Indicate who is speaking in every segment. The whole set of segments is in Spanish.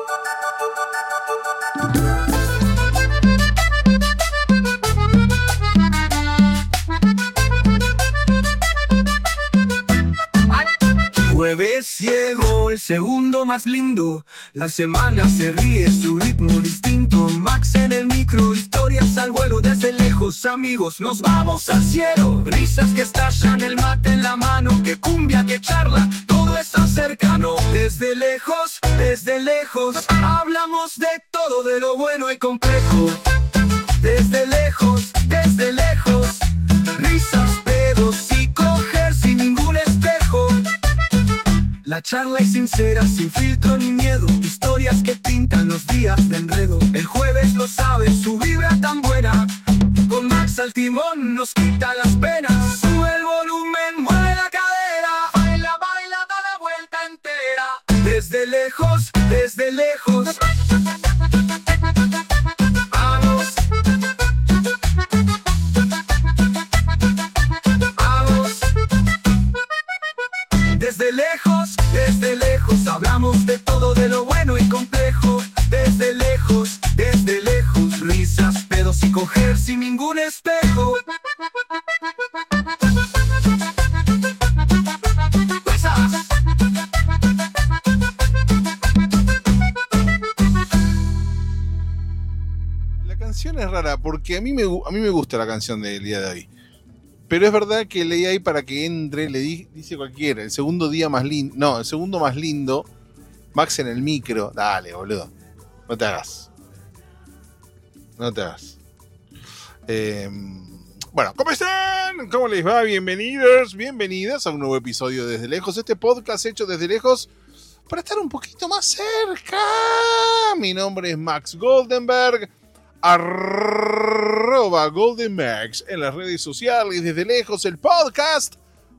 Speaker 1: Jueves ciego, el segundo más lindo. La semana se ríe, su ritmo distinto. Max en el micro, historias al vuelo desde lejos. Amigos, nos vamos al cielo. Risas que estallan, el mate en la mano. Que cumbia, que charla, todo está cercano. Desde lejos, hablamos de todo, de lo bueno y complejo. Desde lejos, risas, pedos y coger sin ningún espejo. La charla es sincera, sin filtro ni miedo. Historias que pintan los días de enredo. El jueves lo sabe, su vibra tan buena. Con Max al timón nos quita las penas. Sube el volumen, mueve la cadera. Baila, baila, da la vuelta entera. Desde lejos, vamos. Vamos. Desde lejos, hablamos de todo, de lo bueno y complejo. Desde lejos, risas, pedos y coger sin ningún espejo.
Speaker 2: La canción es rara porque a mí me gusta la canción del día de hoy. Pero es verdad que leí ahí para que entre, dice cualquiera, el segundo más lindo, Max en el micro. Dale, boludo. No te hagas. Bueno, ¿cómo están? ¿Cómo les va? Bienvenidas a un nuevo episodio Desde Lejos. Este podcast hecho desde lejos para estar un poquito más cerca. Mi nombre es Max Goldenberg. @GoldenMax en las redes sociales. Desde lejos el podcast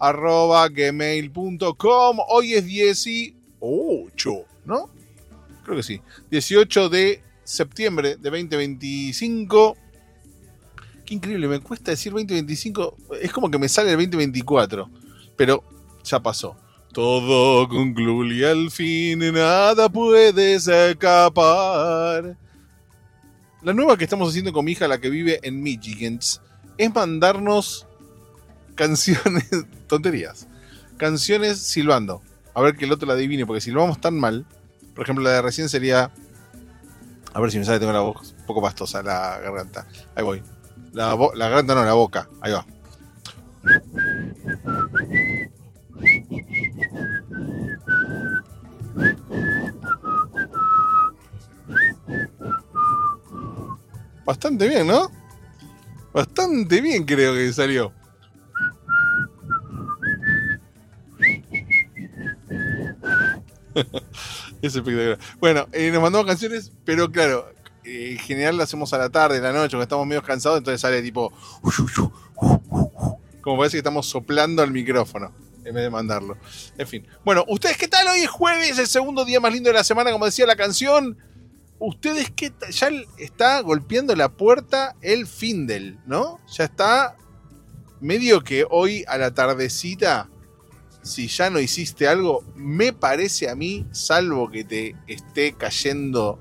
Speaker 2: @gmail.com. Hoy es 18, ¿no? Creo que sí, 18 de septiembre de 2025. Qué increíble, me cuesta decir 2025. Es como que me sale el 2024, pero ya pasó. Todo concluye al fin, nada puede escapar. La nueva que estamos haciendo con mi hija, la que vive en Michigan, es mandarnos canciones, tonterías, canciones silbando. A ver que el otro la adivine, porque silbamos tan mal. Por ejemplo, la de recién sería... A ver si me sale, tengo la voz un poco pastosa, la garganta. Ahí voy. La garganta no, la boca. Ahí va. Bastante bien, ¿no? Bastante bien creo que salió. Es espectacular. Bueno, nos mandamos canciones, pero claro, en general las hacemos a la tarde, a la noche, cuando estamos medio cansados, entonces sale tipo... Como parece que estamos soplando al micrófono en vez de mandarlo. En fin. Bueno, ¿ustedes qué tal? Hoy es jueves, el segundo día más lindo de la semana, como decía la canción. ¿Ustedes qué tal? Ya está golpeando la puerta el Findel, ¿no? Ya está medio que hoy a la tardecita, si ya no hiciste algo, me parece a mí, salvo que te esté cayendo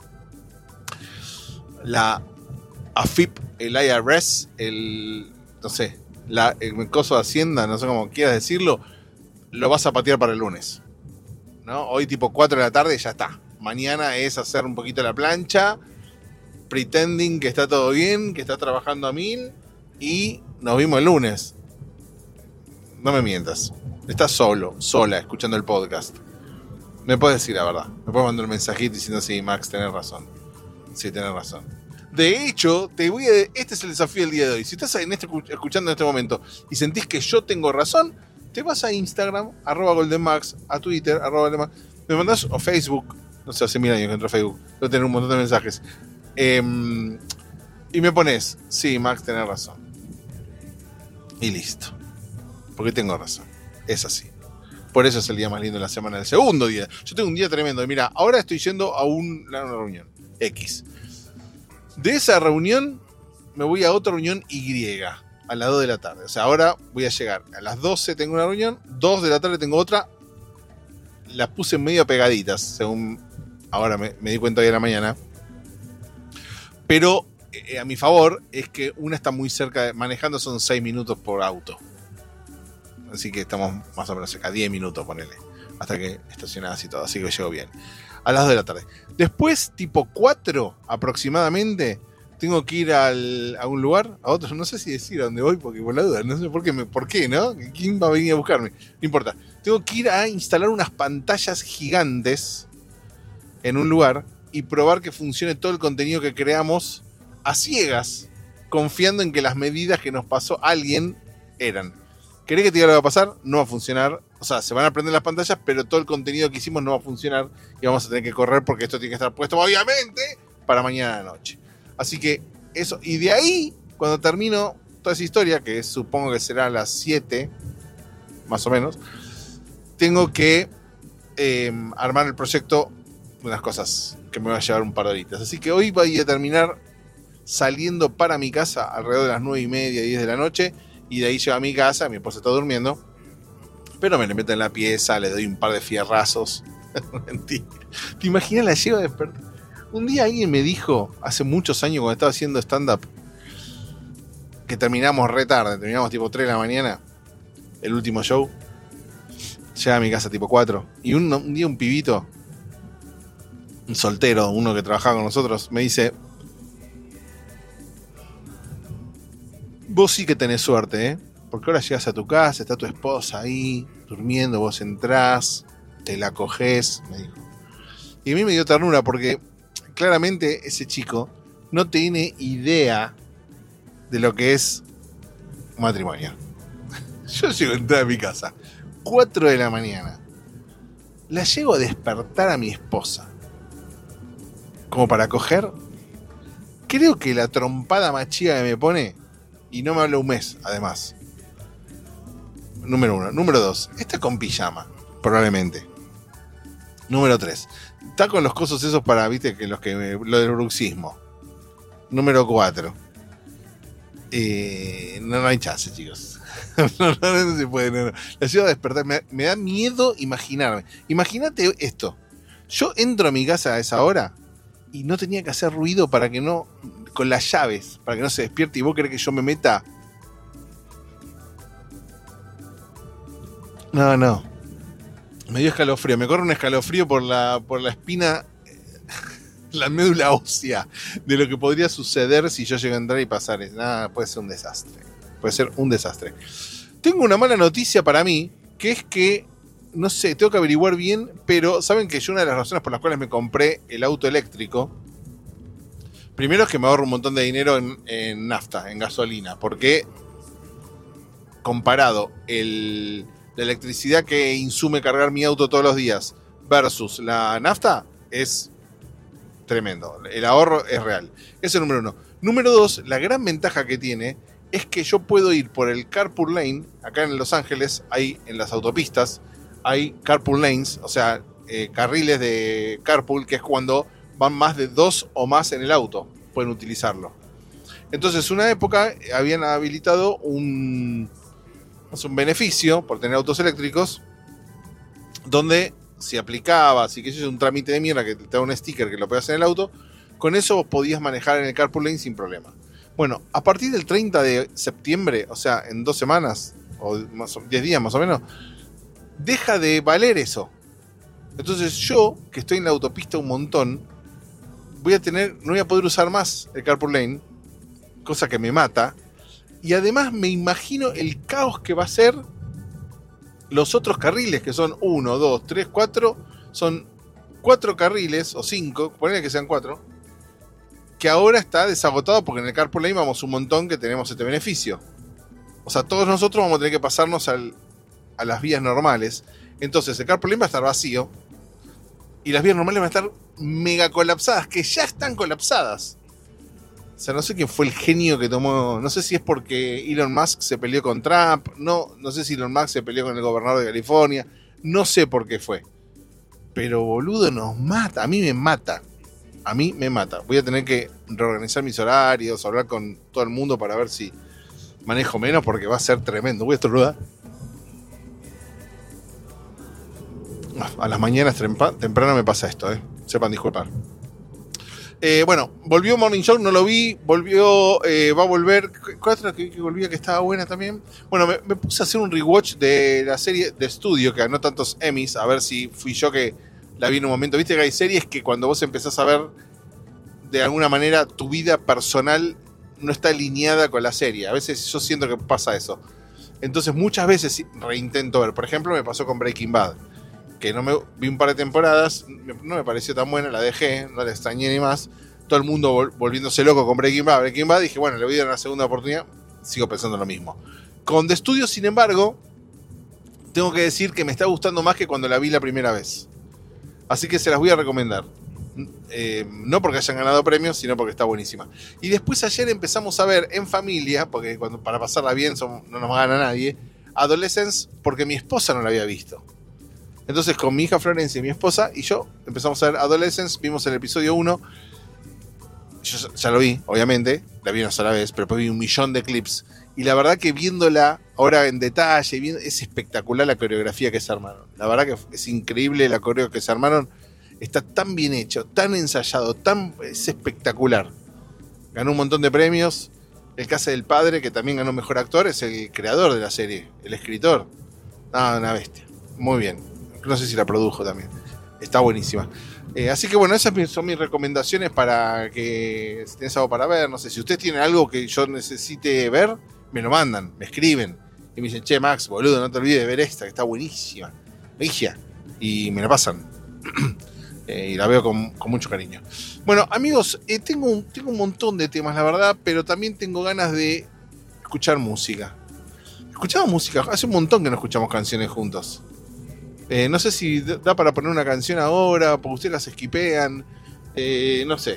Speaker 2: la AFIP, el IRS, no sé, el coso de Hacienda, no sé cómo quieras decirlo, lo vas a patear para el lunes, ¿no? Hoy tipo 4 de la tarde ya está. Mañana es hacer un poquito la plancha, pretending que está todo bien, que está trabajando a 1000 y nos vimos el lunes. No me mientas. Estás sola, escuchando el podcast. Me puedes decir la verdad. Me puedes mandar un mensajito diciendo, sí, Max, tenés razón. Sí, tenés razón. De hecho, este es el desafío del día de hoy. Si estás escuchando en este momento y sentís que yo tengo razón, te vas a Instagram, @GoldenMax, a Twitter, @GoldenMax, me mandás, o Facebook, no sé, hace 1000 años que entro a Facebook, voy a tener un montón de mensajes, y me pones, sí, Max, tenés razón. Y listo. Porque tengo razón. Es así. Por eso es el día más lindo de la semana, el segundo día. Yo tengo un día tremendo. Mira, ahora estoy yendo a una reunión X. De esa reunión me voy a otra reunión Y a las 2 de la tarde. O sea, ahora voy a llegar. A las 12 tengo una reunión, 2 de la tarde tengo otra. Las puse medio pegaditas, según ahora me di cuenta hoy en la mañana. Pero a mi favor es que una está muy cerca, manejando son 6 minutos por auto. Así que estamos más o menos cerca, 10 minutos, ponele, hasta que estacionás y todo, así que llego bien. A las 2 de la tarde. Después, tipo 4 aproximadamente, tengo que ir a un lugar, a otro, no sé si decir a dónde voy, porque por la duda, no sé por qué, ¿no? ¿Quién va a venir a buscarme? No importa. Tengo que ir a instalar unas pantallas gigantes en un lugar y probar que funcione todo el contenido que creamos a ciegas, confiando en que las medidas que nos pasó alguien eran. ¿Querés que te diga lo que va a pasar? No va a funcionar. O sea, se van a prender las pantallas, pero todo el contenido que hicimos no va a funcionar y vamos a tener que correr porque esto tiene que estar puesto, obviamente, para mañana a la noche. Así que eso. Y de ahí, cuando termino toda esa historia, que supongo que será a las 7, más o menos, tengo que armar el proyecto, unas cosas que me va a llevar un par de horitas. Así que hoy voy a terminar saliendo para mi casa alrededor de las 9:30, 10 de la noche. Y de ahí llego a mi casa, mi esposa está durmiendo, pero me le meto en la pieza, le doy un par de fierrazos. Mentira. ¿Te imaginas? La llevo a despertar. Un día alguien me dijo, hace muchos años cuando estaba haciendo stand-up, que terminamos re tarde, terminamos tipo 3 de la mañana, el último show. Llega a mi casa tipo 4. Y un día un pibito, un soltero, uno que trabajaba con nosotros, me dice: vos sí que tenés suerte, ¿eh? Porque ahora llegas a tu casa, está tu esposa ahí, durmiendo, vos entrás, te la cogés, me dijo. Y a mí me dio ternura porque claramente ese chico no tiene idea de lo que es un matrimonio. Yo llego a entrar a mi casa, 4 de la mañana. La llego a despertar a mi esposa, como para coger. Creo que la trompada más chica que me pone. Y no me habla un mes, además. Número 1. Número 2. Está con pijama, probablemente. Número 3. Está con los cosos esos para, viste, que lo del bruxismo. Número 4. No hay chance, chicos. No se puede. No. La llevo a despertar. Me da miedo imaginarme. Imagínate esto. Yo entro a mi casa a esa hora y no tenía que hacer ruido para que no... con las llaves, para que no se despierte, y vos querés que yo me meta. No. Me dio escalofrío, me corre un escalofrío por la espina, la médula ósea, de lo que podría suceder si yo llego a entrar y pasar. Nada, puede ser un desastre. Puede ser un desastre. Tengo una mala noticia para mí, que es que, no sé, tengo que averiguar bien, pero saben que yo una de las razones por las cuales me compré el auto eléctrico, primero es que me ahorro un montón de dinero en nafta, en gasolina, porque comparado la electricidad que insume cargar mi auto todos los días versus la nafta, es tremendo. El ahorro es real. Eso es el número 1. Número 2, la gran ventaja que tiene es que yo puedo ir por el carpool lane. Acá en Los Ángeles, hay en las autopistas, hay carpool lanes, o sea, carriles de carpool, que es cuando van más de 2 o más en el auto, pueden utilizarlo. Entonces, una época habían habilitado un beneficio por tener autos eléctricos, donde si aplicabas, si quieres un trámite de mierda que te da un sticker que lo pegas en el auto, con eso podías manejar en el carpool lane sin problema. Bueno, a partir del 30 de septiembre, o sea, en 2 semanas, o 10 días más o menos, deja de valer eso. Entonces yo, que estoy en la autopista un montón, no voy a poder usar más el carpool lane, cosa que me mata. Y además me imagino el caos que va a ser los otros carriles, que son 1, 2, 3, 4, son 4 carriles, o 5, ponele que sean 4, que ahora está desagotado porque en el carpool lane vamos un montón que tenemos este beneficio. O sea, todos nosotros vamos a tener que pasarnos a las vías normales. Entonces el carpool lane va a estar vacío y las vías normales van a estar mega colapsadas, que ya están colapsadas. O sea, no sé quién fue el genio que tomó, no sé si es porque Elon Musk se peleó con Trump, no sé si Elon Musk se peleó con el gobernador de California, no sé por qué fue. Pero boludo, nos mata, a mí me mata. Voy a tener que reorganizar mis horarios, hablar con todo el mundo para ver si manejo menos, porque va a ser tremendo. Voy a estornudar. A las mañanas temprano me pasa esto, sepan disculpar. Bueno, volvió Morning Show, no lo vi, volvió, va a volver. ¿Cuál otra que volvía que estaba buena también? Bueno, me puse a hacer un rewatch de la serie de estudio que ganó tantos Emmys, a ver si fui yo que la vi en un momento. Viste que hay series que cuando vos empezás a ver, de alguna manera, tu vida personal no está alineada con la serie. A veces yo siento que pasa eso. Entonces muchas veces reintento ver. Por ejemplo, me pasó con Breaking Bad, que no me vi un par de temporadas, no me pareció tan buena, la dejé, no la extrañé ni más. Todo el mundo volviéndose loco con Breaking Bad. Dije, bueno, le voy a dar una segunda oportunidad. Sigo pensando lo mismo. Con The Studio, sin embargo, tengo que decir que me está gustando más que cuando la vi la primera vez. Así que se las voy a recomendar. No porque hayan ganado premios, sino porque está buenísima. Y después ayer empezamos a ver en familia, porque para pasarla bien no nos gana nadie, Adolescence, porque mi esposa no la había visto. Entonces con mi hija Florencia y mi esposa y yo empezamos a ver Adolescence, vimos el episodio 1. Yo ya lo vi, obviamente, la vi una sola vez, pero después vi 1.000.000 de clips. Y la verdad que viéndola ahora en detalle, es espectacular la coreografía que se armaron. La verdad que es increíble la coreografía que se armaron. Está tan bien hecho, tan ensayado, es espectacular. Ganó un montón de premios. El que hace del padre, que también ganó mejor actor, es el creador de la serie, el escritor. Una bestia. Muy bien. No sé si la produjo también. Está buenísima. Así que bueno, esas son mis recomendaciones para que si tenés algo para ver. No sé, si ustedes tienen algo que yo necesite ver, me lo mandan, me escriben. Y me dicen, che, Max, boludo, no te olvides de ver esta, que está buenísima. Magia. Y me la pasan. Y la veo con mucho cariño. Bueno, amigos, tengo un montón de temas, la verdad, pero también tengo ganas de escuchar música. ¿Escuchamos música? Hace un montón que no escuchamos canciones juntos. No sé si da para poner una canción ahora, porque ustedes las esquipean. No sé.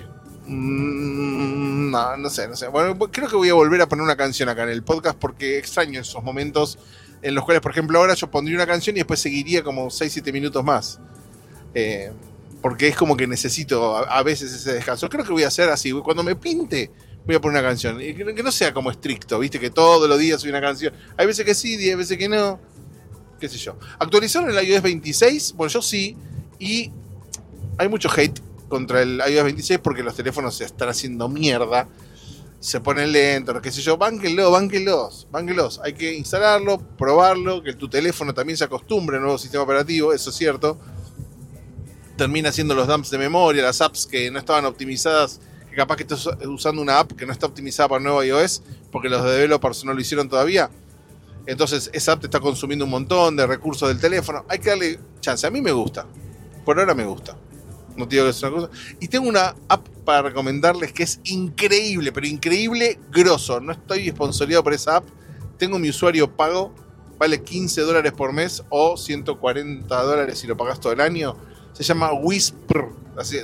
Speaker 2: No sé. Bueno, creo que voy a volver a poner una canción acá en el podcast porque extraño esos momentos en los cuales, por ejemplo, ahora yo pondría una canción y después seguiría como 6-7 minutos más. Porque es como que necesito a veces ese descanso. Creo que voy a hacer así. Cuando me pinte, voy a poner una canción. Y que no sea como estricto, ¿viste? Que todos los días soy una canción. Hay veces que sí, hay veces que no. Qué sé yo. ¿Actualizaron el iOS 26? Bueno, yo sí. Y hay mucho hate contra el iOS 26 porque los teléfonos se están haciendo mierda. Se ponen lentos, qué sé yo. Bánquenlos. Hay que instalarlo, probarlo, que tu teléfono también se acostumbre al nuevo sistema operativo, eso es cierto. Termina haciendo los dumps de memoria, las apps que no estaban optimizadas, que capaz que estás usando una app que no está optimizada para el nuevo iOS, porque los developers no lo hicieron todavía. Entonces esa app te está consumiendo un montón de recursos del teléfono. Hay que darle chance. A mí me gusta. Por ahora me gusta. No te digo que es una cosa. Y tengo una app para recomendarles que es increíble, pero increíble, grosso. No estoy sponsoreado por esa app. Tengo mi usuario pago. Vale $15 por mes o $140 si lo pagas todo el año. Se llama Whisper. Así,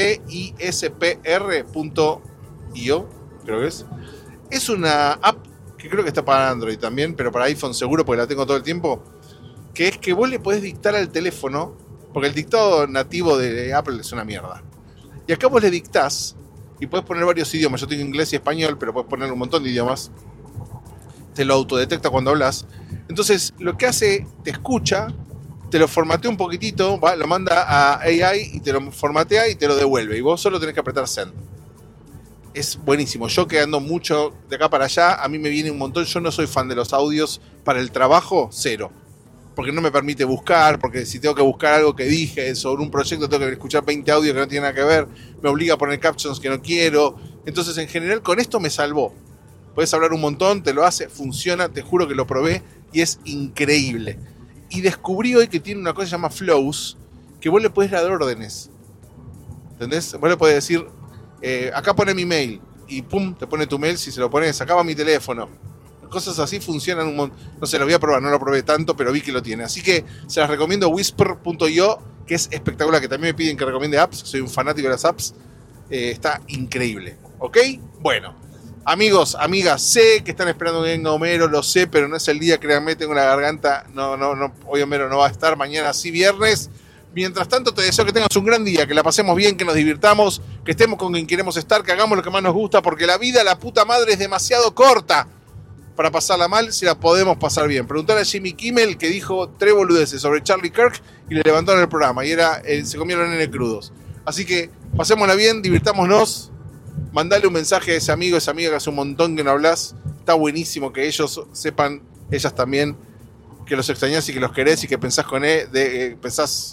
Speaker 2: wispr.io, creo que es. Es una app que creo que está para Android también, pero para iPhone seguro porque la tengo todo el tiempo, que es que vos le podés dictar al teléfono, porque el dictado nativo de Apple es una mierda. Y acá vos le dictás y podés poner varios idiomas. Yo tengo inglés y español, pero podés poner un montón de idiomas. Te lo autodetecta cuando hablas. Entonces, lo que hace, te escucha, te lo formatea un poquitito, lo manda a AI y te lo formatea y te lo devuelve. Y vos solo tenés que apretar Send. Es buenísimo. Yo que ando mucho de acá para allá, a mí me viene un montón. Yo no soy fan de los audios para el trabajo, cero. Porque no me permite buscar, porque si tengo que buscar algo que dije sobre un proyecto, tengo que escuchar 20 audios que no tienen nada que ver, me obliga a poner captions que no quiero. Entonces, en general, con esto me salvó. Puedes hablar un montón, te lo hace, funciona, te juro que lo probé y es increíble. Y descubrí hoy que tiene una cosa que se llama Flows, que vos le podés dar órdenes. ¿Entendés? Vos le podés decir, acá pone mi mail, y pum, te pone tu mail. Si se lo pones, acá va mi teléfono. Cosas así funcionan un montón. No sé, lo voy a probar, no lo probé tanto, pero vi que lo tiene. Así que se las recomiendo, whisper.io, que es espectacular, que también me piden que recomiende apps, soy un fanático de las apps. Está increíble, ¿ok? Bueno, amigos, amigas, sé que están esperando que venga Homero, lo sé, pero no es el día, créanme, tengo la garganta, no, hoy Homero no va a estar, mañana sí, viernes. Mientras tanto, te deseo que tengas un gran día, que la pasemos bien, que nos divirtamos, que estemos con quien queremos estar, que hagamos lo que más nos gusta, porque la vida, la puta madre, es demasiado corta para pasarla mal si la podemos pasar bien. Preguntale a Jimmy Kimmel, que dijo 3 boludeces sobre Charlie Kirk y le levantaron el programa y se comieron nenes crudos. Así que pasémosla bien, divirtámonos. Mandale un mensaje a ese amigo, esa amiga que hace un montón que no hablas. Está buenísimo que ellos sepan, ellas también, que los extrañás y que los querés y que pensás con él, pensás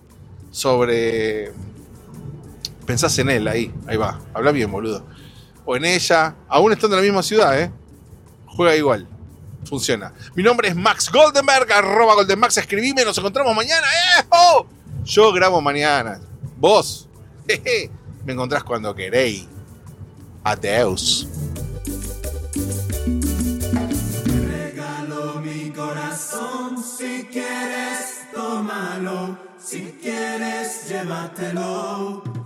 Speaker 2: en él, ahí va. Habla bien, boludo. O en ella, aún estando en la misma ciudad, juega igual. Funciona. Mi nombre es Max Goldenberg, @Goldenmax. Escribime, nos encontramos mañana. ¡Oh! Yo grabo mañana. Vos, me encontrás cuando queréis. Adeus.
Speaker 1: Regalo mi corazón, si quieres, tómalo. Si quieres, llévatelo.